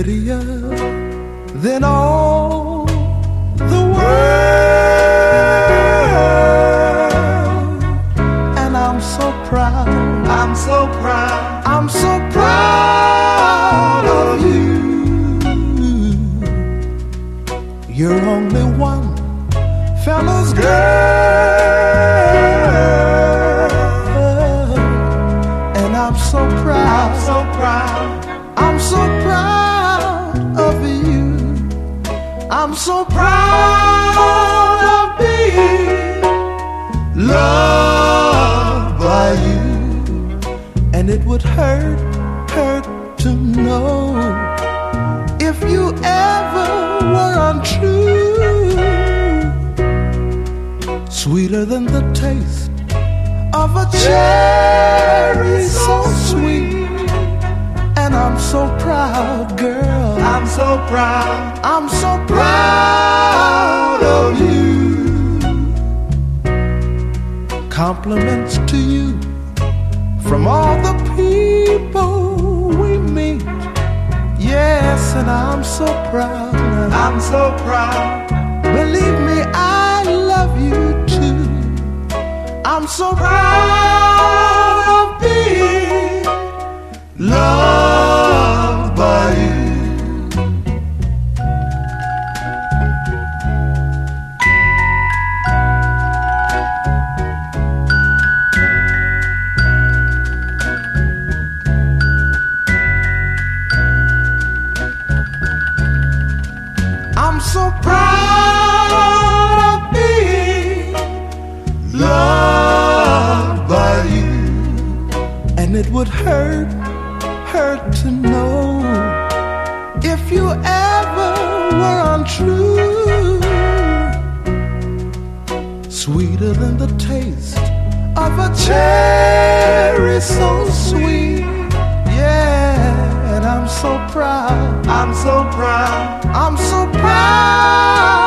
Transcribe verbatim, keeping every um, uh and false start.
prettier than all the world. And I'm so proud, I'm so proud, I'm so proud of you. You're only one fella's girl, and I'm so proud, I'm so proud, I'm so proud of you. I'm so proud of being loved by you. And it would hurt, hurt to know if you ever were untrue. Sweeter than the taste of a cherry, so sweet. And I'm so proud, girl, I'm so proud, I'm so proud of you. Compliments to you from all the people we meet. Yes, and I'm so proud, I'm so proud. Believe me, I love you too. I'm so proud of being loved by you. I'm so proud of being loved by you. And it would hurt, hurt to know if you ever were untrue. Sweeter than the taste of a cherry, so sweet. Yeah, and I'm so proud, I'm so proud, I'm so proud